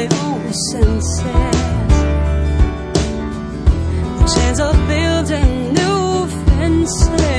my own senses. The chance of building new fences.